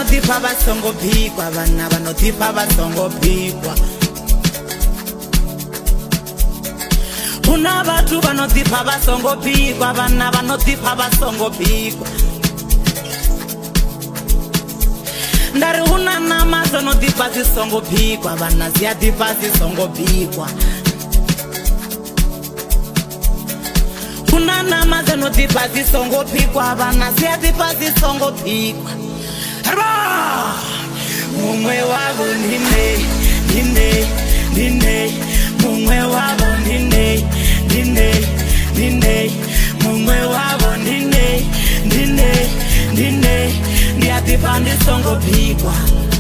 vanodhipa vasongopikwa, vana vanodhipa vasongopikwa. Kuna vatu vanodhipa vasongopikwa, vana vanodhipa vasongopikwa. Ndari una nama zonodhipa zisongopikwa, vana ziyadhipa zisongopikwa. Kuna nama zonodhipa zisongopikwa, vana ziyadhipa zisongopikwa. Harba! Mumwe wavo nine, nine, nine. Mumwe wavo nine, nine, nine. Mumwe wavo nine, nine, nine. Ndiyadhipa ndisongopikwa.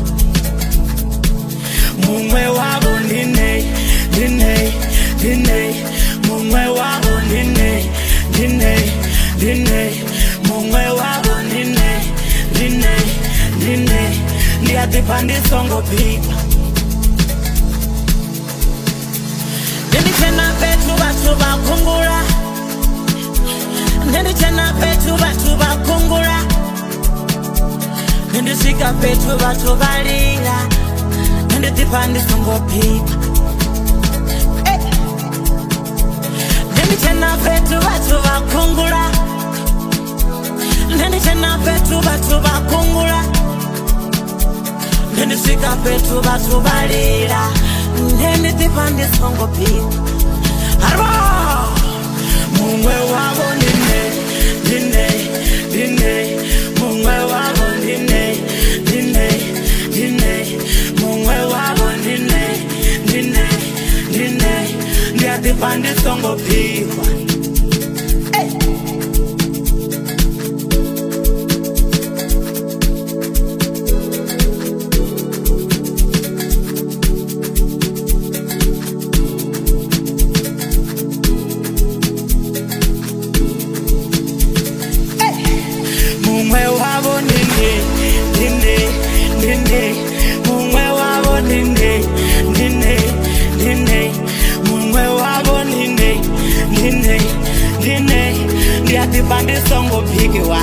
Mumwe wavo nine, nine, nine. Mumwe wavo nine, nine, nine. Mumwe wavo nine, nine, nine. Ndiyadhipa ndisongopikwa. Ndichena petu vatu vakungura, ndichena petu vatu vakungura, ndisvika petu vatu valira, ndidhipa ndisongopikwa. Ndichena petu vatu vakungura, ndichena petu vatu vakungura, ndisvika petu vatu valira, ndidhipa ndisongopikwa. Harba! Mumwe wavo nine, nine, nine. Mumwe wavo nine, nine, nine. Mumwe wavo nine, nine, nine. Ndiyadhipa ndisongopikwa. Mumwe wavo nine, nine, nine. Mumwe wavo nine, nine, nine. Mumwe wavo nine, nine, nine. Ndiyadhipa ndisongopikwa.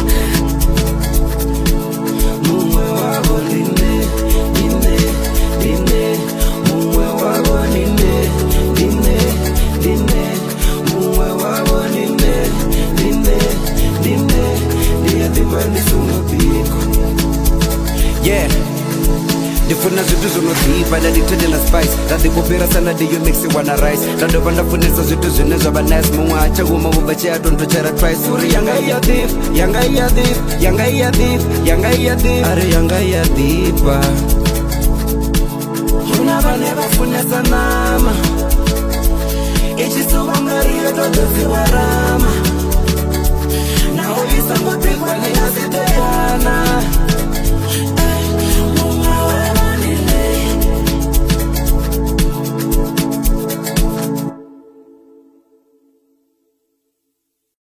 Mumwe wavo nine, nine, nine. Mumwe wavo nine, nine, nine. Mumwe wavo nine, nine, nine. Ndiyadhipa ndisongopikwa. Yeah, ndifuna zvitu zvinodhipa ndanditendela spice ndadhikupera sana ndiyo mixi wana rice ndandova ndafunisa zvitu zvine zvava nice mumwe achaguma kubva chiyatondochera twice uri yanga iya thief, yanga iya thief, yanga iya thief, yanga iya thief, ari yanga iya dhipa. Kuna vane vafunesa nama ichisuvangariyo todoziwa rama.